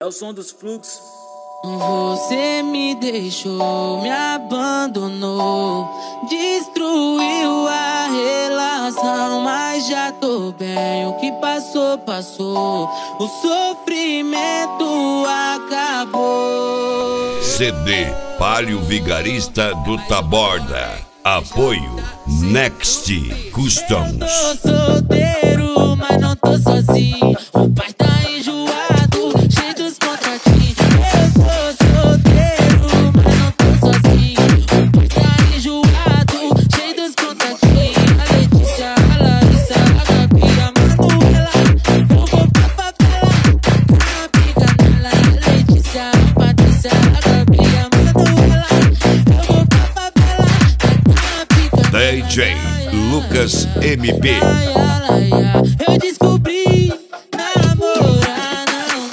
É o som dos fluxos. Você me deixou, me abandonou, destruiu a relação, mas já tô bem. O que passou, passou, o sofrimento acabou. CD Palio Vigarista do Taborda. Apoio Next Customs. Tô solteiro, mas não tô sozinho. O pai tá enjoado, cheio dos contratinhos. Eu tô solteiro, mas não tô sozinho. O pai tá enjoado, cheio dos contratinhos. A Letícia, a Larissa, a Gabi, a Manuela. Eu vou pra favela, a pica nela. A Letícia, a Patrícia, a Gabi, a Manuela. Eu vou pra favela, a pica nela. DJ Lucas MP. Eu descobri namorar não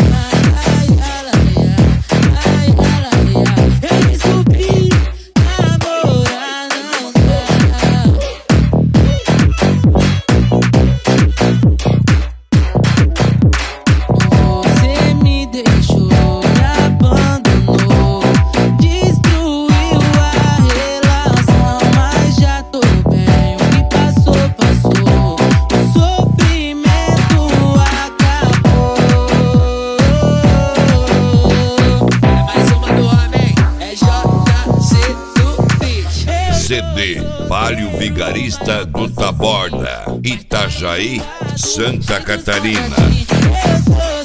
eu descobri namorar não Você me deixou, me abandonou, destruiu a relação, mas já tô bem. O que passou, passou, o sofrimento acabou. É mais uma do homem, é JC do Beat. CD Palio Vigarista do Taborda, Itajaí, Santa Catarina. Eu tô